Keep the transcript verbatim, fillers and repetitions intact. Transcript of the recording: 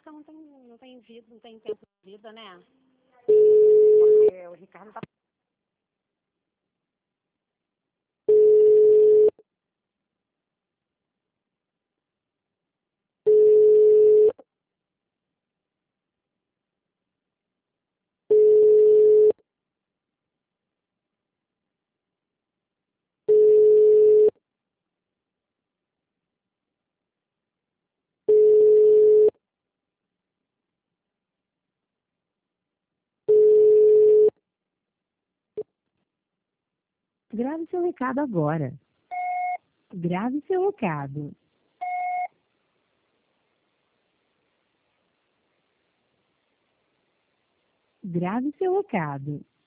música não tem, não tem vida, não tem tempo de vida, né? Porque o Ricardo tá... Grave seu recado agora. Grave seu recado. Grave seu recado.